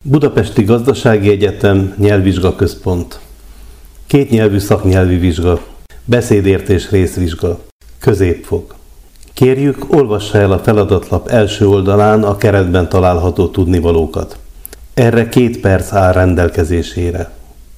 Budapesti Gazdasági Egyetem Nyelvvizsgaközpont. Kétnyelvű szaknyelvi vizsga. Beszédértés részvizsga. Középfok. Kérjük, olvassa el a feladatlap első oldalán a keretben található tudnivalókat. Erre 2 perc áll rendelkezésére.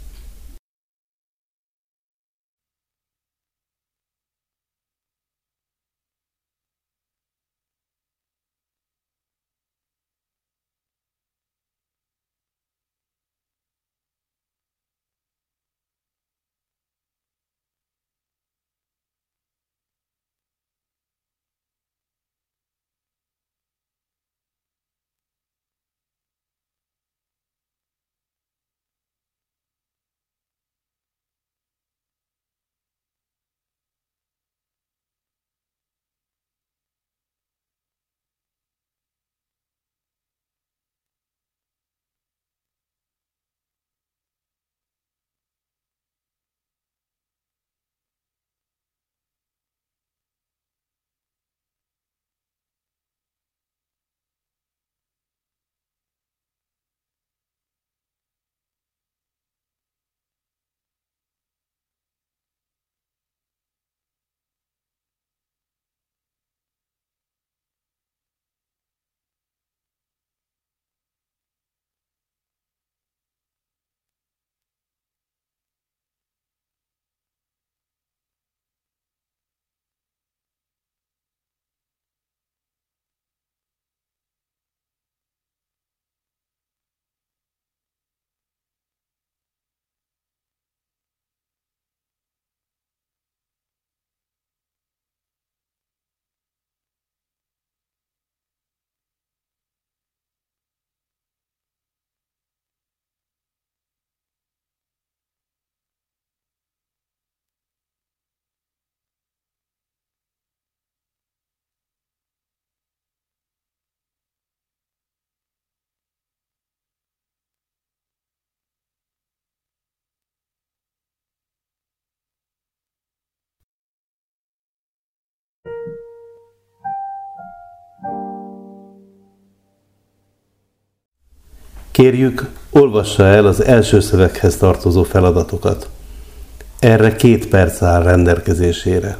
Kérjük, olvassa el az első szöveghez tartozó feladatokat. Erre 2 perc áll rendelkezésére.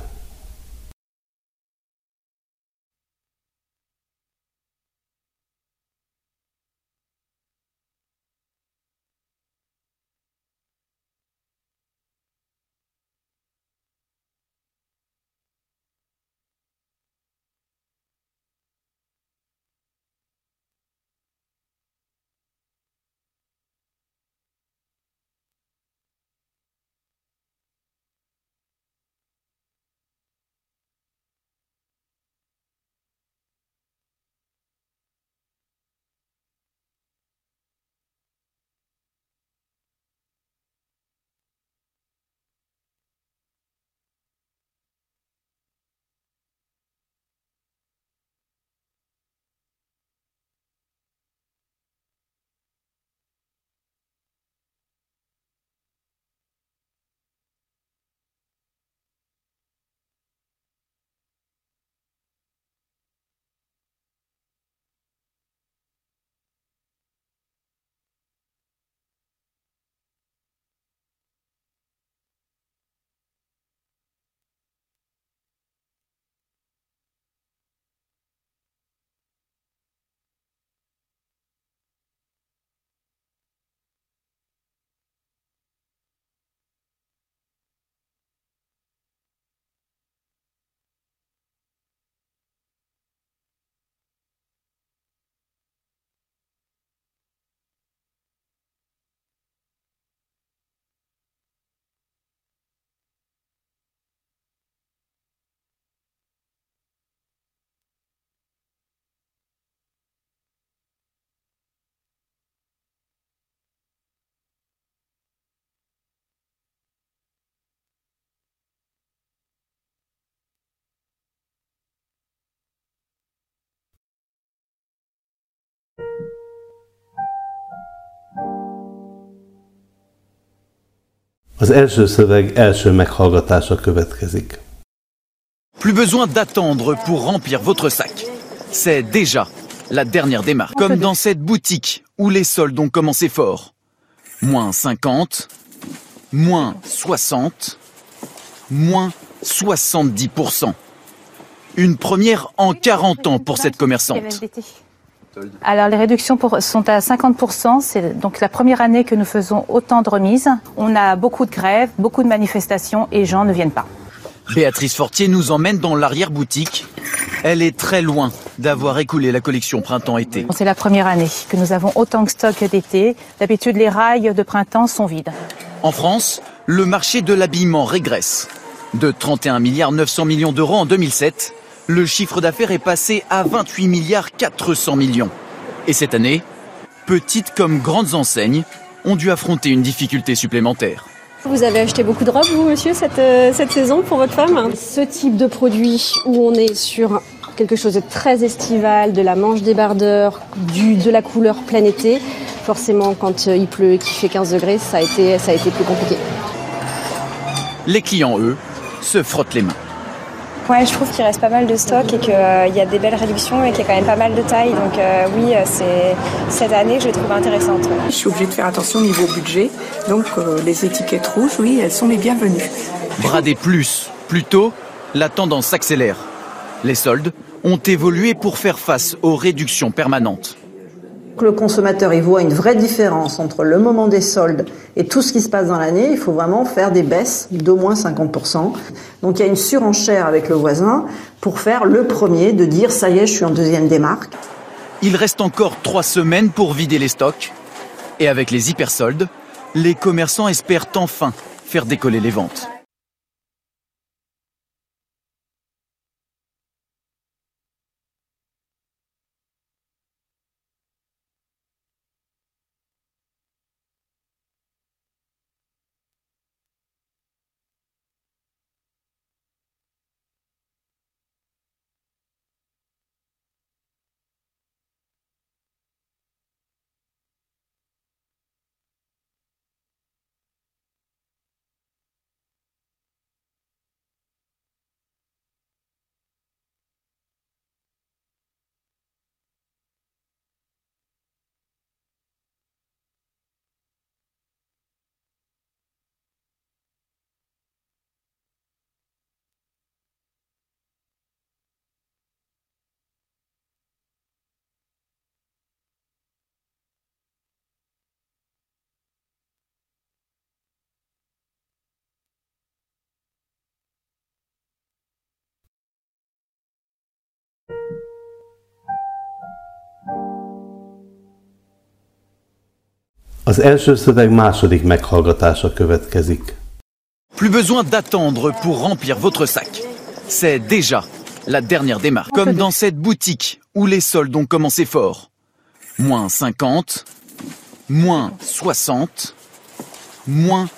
Az első szöveg első meghallgatása következik. Plus besoin d'attendre pour remplir votre sac. C'est déjà la dernière démarche. Comme dans cette boutique où les soldes ont commencé fort. Moins 50, moins 60, moins 70%. Une première en 40 ans pour cette commerçante. Alors les réductions sont à 50%, c'est donc la première année que nous faisons autant de remises. On a beaucoup de grèves, beaucoup de manifestations et les gens ne viennent pas. Béatrice Fortier nous emmène dans l'arrière-boutique. Elle est très loin d'avoir écoulé la collection printemps-été. C'est la première année que nous avons autant de stock d'été. D'habitude, les rails de printemps sont vides. En France, le marché de l'habillement régresse. De 31 milliards 900 millions d'euros en 2007, le chiffre d'affaires est passé à 28 milliards 400 millions. Et cette année, petites comme grandes enseignes ont dû affronter une difficulté supplémentaire. Vous avez acheté beaucoup de robes, vous, monsieur, cette saison pour votre femme? Ce type de produit où on est sur quelque chose de très estival, de la manche débardeur, de la couleur plein été, forcément, quand il pleut et qu'il fait 15 degrés, ça a été plus compliqué. Les clients, eux, se frottent les mains. Ouais, je trouve qu'il reste pas mal de stock et qu'il y a des belles réductions et qu'il y a quand même pas mal de tailles. Donc oui, c'est cette année que je trouve intéressante. Ouais. Je suis obligée de faire attention au niveau budget. Donc les étiquettes rouges, oui, elles sont les bienvenues. Brader plus, tôt, la tendance s'accélère. Les soldes ont évolué pour faire face aux réductions permanentes. Le consommateur il voit une vraie différence entre le moment des soldes et tout ce qui se passe dans l'année. Il faut vraiment faire des baisses d'au moins 50%. Donc il y a une surenchère avec le voisin pour faire le premier, de dire ça y est, je suis en deuxième démarque. Il reste encore 3 semaines pour vider les stocks. Et avec les hypersoldes, les commerçants espèrent enfin faire décoller les ventes. Az első szöveg második meghallgatása következik. Plus besoin d'attendre pour remplir votre sac. C'est déjà la dernière démarque. Comme dans cette boutique où les soldes ont commencé fort. Moins 50, moins 60, moins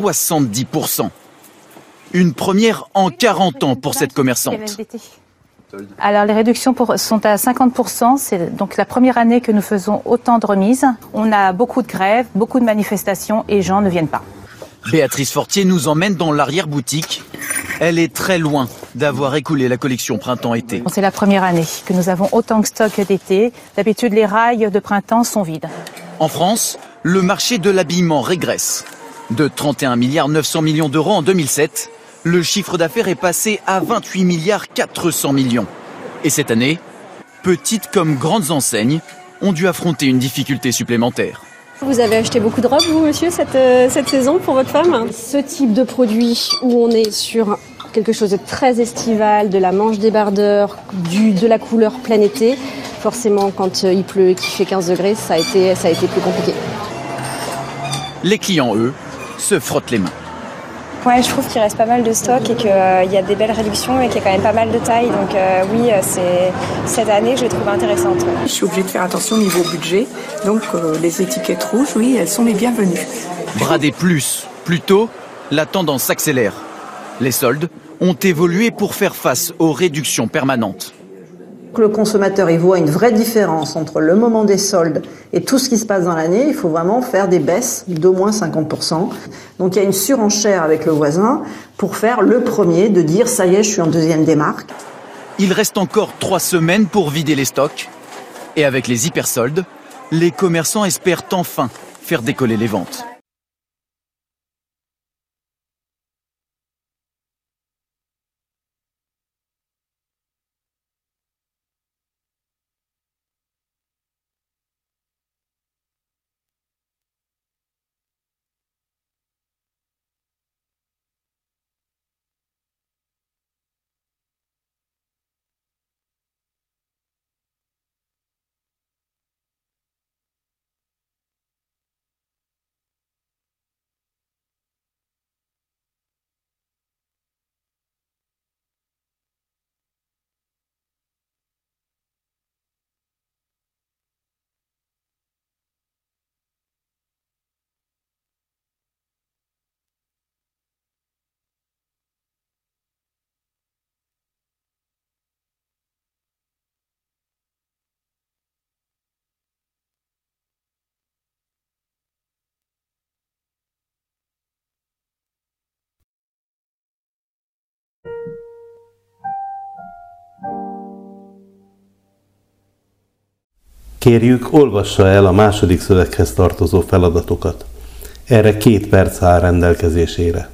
70%. Une première en 40 ans pour cette commerçante. Alors les réductions sont à 50%, c'est donc la première année que nous faisons autant de remises. On a beaucoup de grèves, beaucoup de manifestations et les gens ne viennent pas. Béatrice Fortier nous emmène dans l'arrière-boutique. Elle est très loin d'avoir écoulé la collection printemps-été. C'est la première année que nous avons autant de stock d'été. D'habitude, les rails de printemps sont vides. En France, le marché de l'habillement régresse. De 31 milliards 900 millions d'euros en 2007, le chiffre d'affaires est passé à 28 milliards 400 millions. Et cette année, petites comme grandes enseignes ont dû affronter une difficulté supplémentaire. Vous avez acheté beaucoup de robes, vous, monsieur, cette saison pour votre femme? Ce type de produit où on est sur quelque chose de très estival, de la manche débardeur, de la couleur plein été, forcément, quand il pleut et qu'il fait 15 degrés, ça a été plus compliqué. Les clients, eux, se frottent les mains. Ouais, je trouve qu'il reste pas mal de stock et qu'il y a des belles réductions et qu'il y a quand même pas mal de tailles. Donc oui, c'est cette année que je trouve intéressante. Ouais. Je suis obligée de faire attention au niveau budget. Donc les étiquettes rouges, oui, elles sont les bienvenues. Brader plus, tôt, la tendance s'accélère. Les soldes ont évolué pour faire face aux réductions permanentes. Le consommateur il voit une vraie différence entre le moment des soldes et tout ce qui se passe dans l'année. Il faut vraiment faire des baisses d'au moins 50%. Donc il y a une surenchère avec le voisin pour faire le premier, de dire ça y est, je suis en deuxième démarque. Il reste encore 3 semaines pour vider les stocks. Et avec les hypersoldes, les commerçants espèrent enfin faire décoller les ventes. Kérjük, olvassa el a második szöveghez tartozó feladatokat. Erre 2 perc áll rendelkezésére.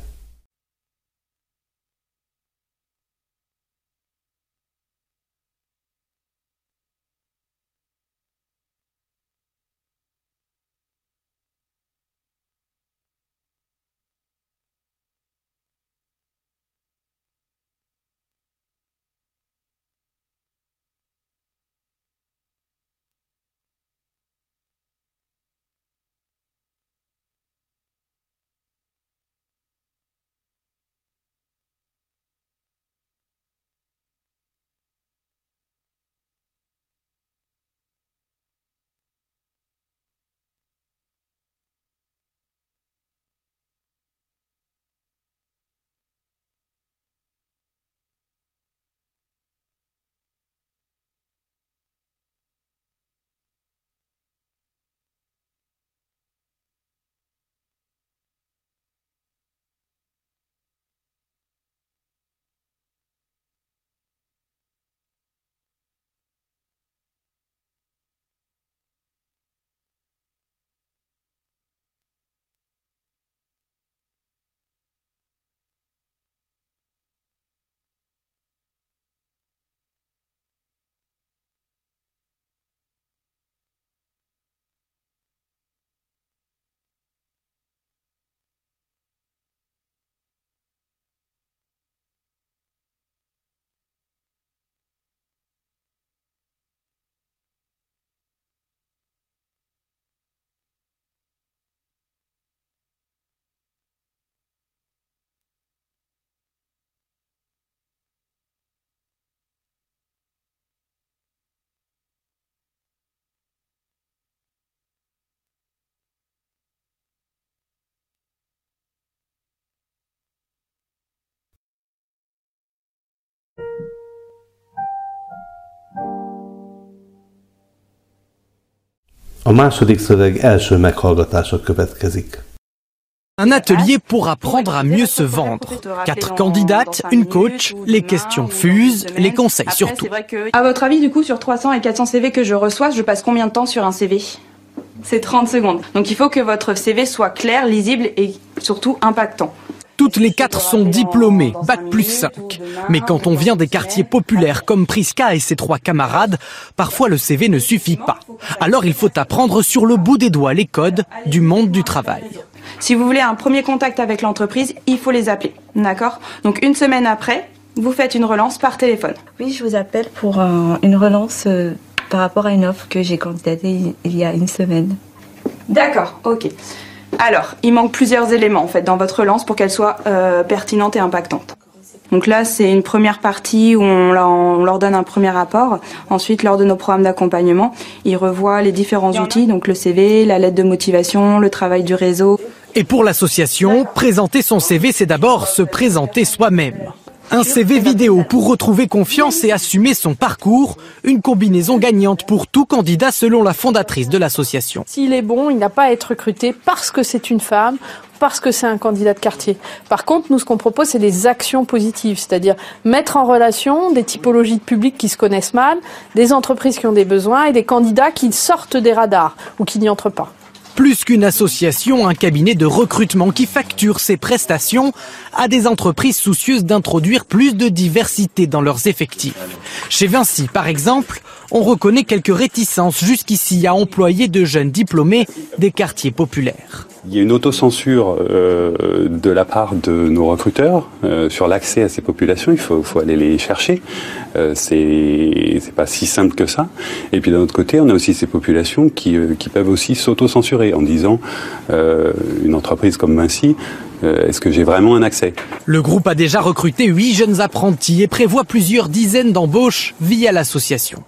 A második szöveg első meghallgatása következik. Un atelier pour apprendre à mieux se vendre. 4 candidates, une coach, les questions fusent, les conseils surtout. À votre avis, du coup, sur 300 et 400 CV que je reçois, je passe combien de temps sur un CV? C'est 30 secondes. Donc il faut que votre CV soit clair, lisible et surtout impactant. Toutes les 4 sont diplômées, Bac+5. Mais quand on vient des quartiers populaires comme Priska et ses 3 camarades, parfois le CV ne suffit pas. Alors il faut apprendre sur le bout des doigts les codes du monde du travail. Si vous voulez un premier contact avec l'entreprise, il faut les appeler, d'accord? Donc une semaine après, vous faites une relance par téléphone. Oui, je vous appelle pour une relance par rapport à une offre que j'ai candidatée il y a une semaine. D'accord, ok. Alors, il manque plusieurs éléments en fait dans votre relance pour qu'elle soit pertinente et impactante. Donc là, c'est une première partie où on leur donne un premier rapport. Ensuite, lors de nos programmes d'accompagnement, ils revoient les différents outils, donc le CV, la lettre de motivation, le travail du réseau. Et pour l'association, présenter son CV, c'est d'abord se présenter soi-même. Un CV vidéo pour retrouver confiance et assumer son parcours, une combinaison gagnante pour tout candidat selon la fondatrice de l'association. S'il est bon, il n'a pas à être recruté parce que c'est une femme, parce que c'est un candidat de quartier. Par contre, nous, ce qu'on propose, c'est des actions positives, c'est-à-dire mettre en relation des typologies de publics qui se connaissent mal, des entreprises qui ont des besoins et des candidats qui sortent des radars ou qui n'y entrent pas. Plus qu'une association, un cabinet de recrutement qui facture ses prestations à des entreprises soucieuses d'introduire plus de diversité dans leurs effectifs. Chez Vinci, par exemple, on reconnaît quelques réticences jusqu'ici à employer de jeunes diplômés des quartiers populaires. Il y a une autocensure de la part de nos recruteurs sur l'accès à ces populations. Il faut aller les chercher. C'est pas si simple que ça. Et puis d'un autre côté, on a aussi ces populations qui peuvent aussi s'autocensurer en disant une entreprise comme Vinci, est-ce que j'ai vraiment un accès? Le groupe a déjà recruté 8 jeunes apprentis et prévoit plusieurs dizaines d'embauches via l'association.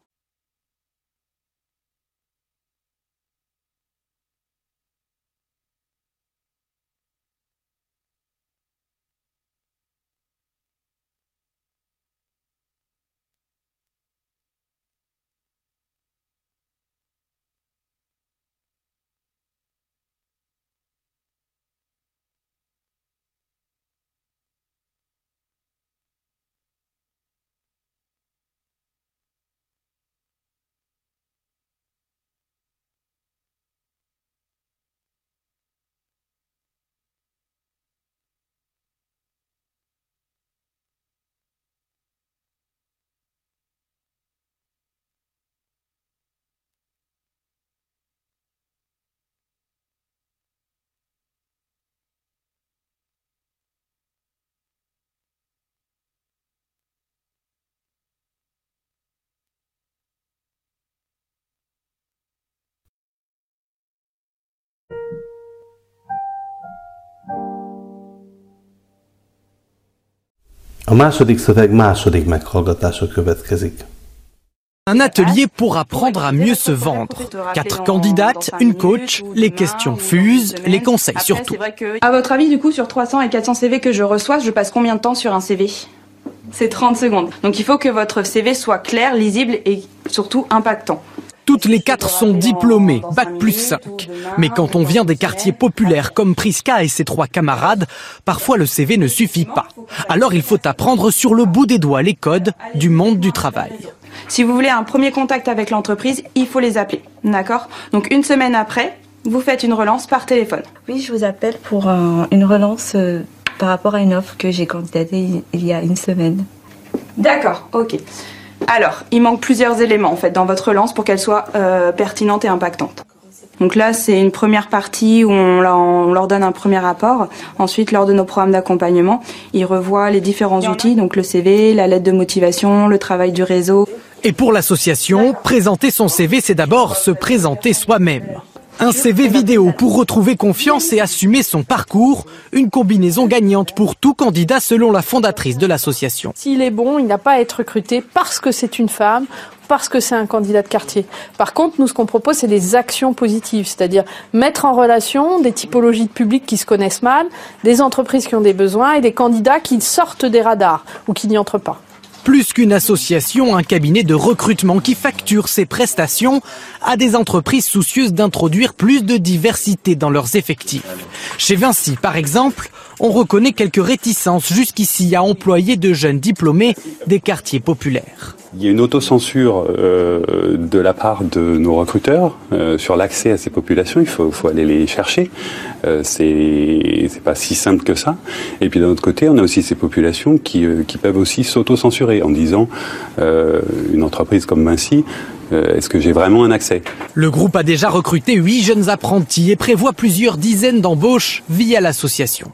A második szöveg második meghallgatása következik. Un atelier pour apprendre à mieux se vendre. 4 candidates, une coach, les questions fusent, les conseils surtout. À votre avis, du coup, sur 300 et 400 CV que je reçois, je passe combien de temps sur un CV? C'est 30 secondes. Donc il faut que votre CV soit clair, lisible et surtout impactant. Toutes les 4 sont diplômées, Bac+5. Mais quand on vient des quartiers populaires comme Prisca et ses 3 camarades, parfois le CV ne suffit pas. Alors il faut apprendre sur le bout des doigts les codes du monde du travail. Si vous voulez un premier contact avec l'entreprise, il faut les appeler, d'accord? Donc une semaine après, vous faites une relance par téléphone. Oui, je vous appelle pour une relance par rapport à une offre que j'ai candidatée il y a une semaine. D'accord, ok. Alors, il manque plusieurs éléments en fait dans votre relance pour qu'elle soit pertinente et impactante. Donc là, c'est une première partie où on leur donne un premier rapport. Ensuite, lors de nos programmes d'accompagnement, ils revoient les différents outils, donc le CV, la lettre de motivation, le travail du réseau. Et pour l'association, présenter son CV, c'est d'abord se présenter soi-même. Un CV vidéo pour retrouver confiance et assumer son parcours, une combinaison gagnante pour tout candidat selon la fondatrice de l'association. S'il est bon, il n'a pas à être recruté parce que c'est une femme, parce que c'est un candidat de quartier. Par contre, nous, ce qu'on propose, c'est des actions positives, c'est-à-dire mettre en relation des typologies de publics qui se connaissent mal, des entreprises qui ont des besoins et des candidats qui sortent des radars ou qui n'y entrent pas. Plus qu'une association, un cabinet de recrutement qui facture ses prestations à des entreprises soucieuses d'introduire plus de diversité dans leurs effectifs. Chez Vinci, par exemple, on reconnaît quelques réticences jusqu'ici à employer de jeunes diplômés des quartiers populaires. Il y a une autocensure de la part de nos recruteurs sur l'accès à ces populations. Il faut aller les chercher. C'est pas si simple que ça. Et puis d'un autre côté, on a aussi ces populations qui peuvent aussi s'autocensurer en disant une entreprise comme Vinci, est-ce que j'ai vraiment un accès? Le groupe a déjà recruté 8 jeunes apprentis et prévoit plusieurs dizaines d'embauches via l'association.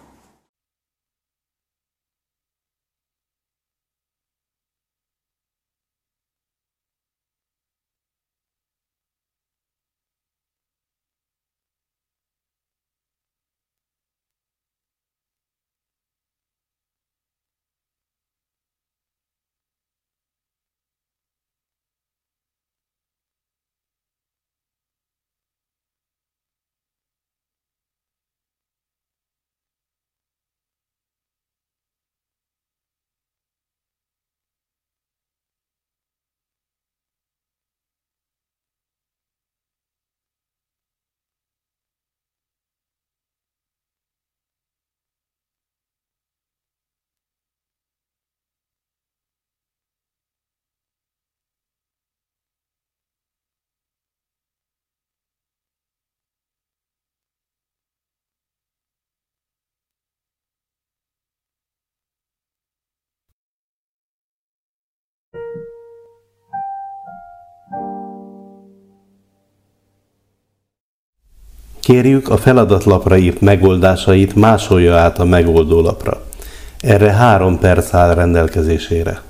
Kérjük, a feladatlapra írt megoldásait másolja át a megoldólapra. Erre 3 perc áll rendelkezésére.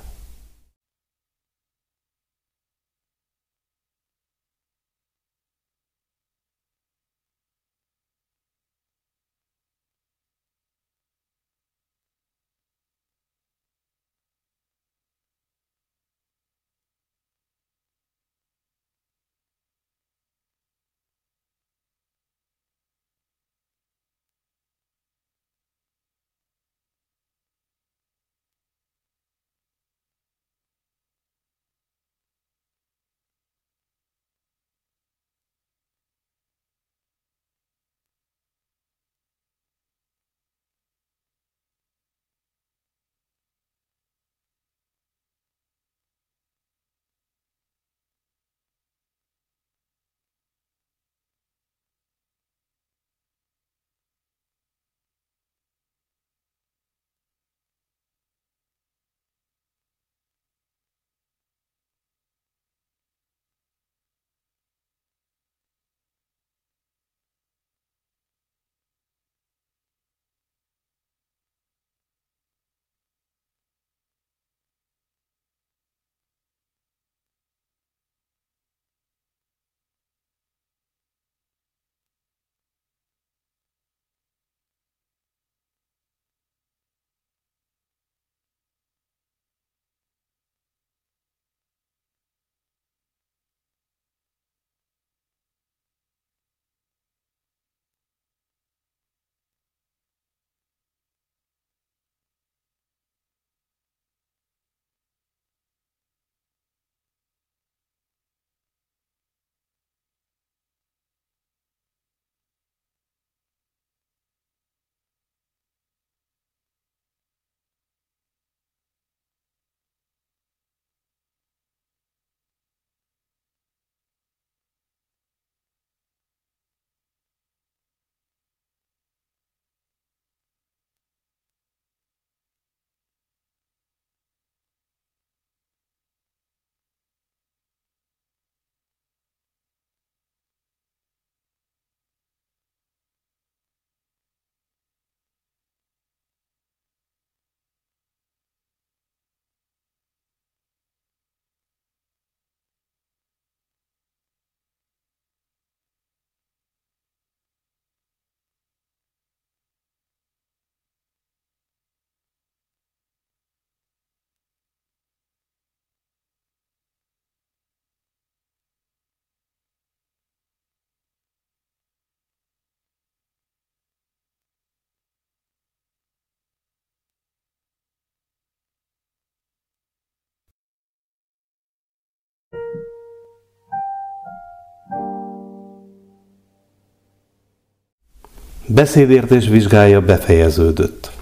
Beszédértés vizsgája befejeződött.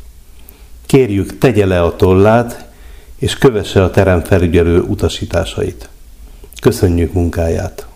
Kérjük, tegye le a tollát, és kövesse a teremfelügyelő utasításait. Köszönjük munkáját!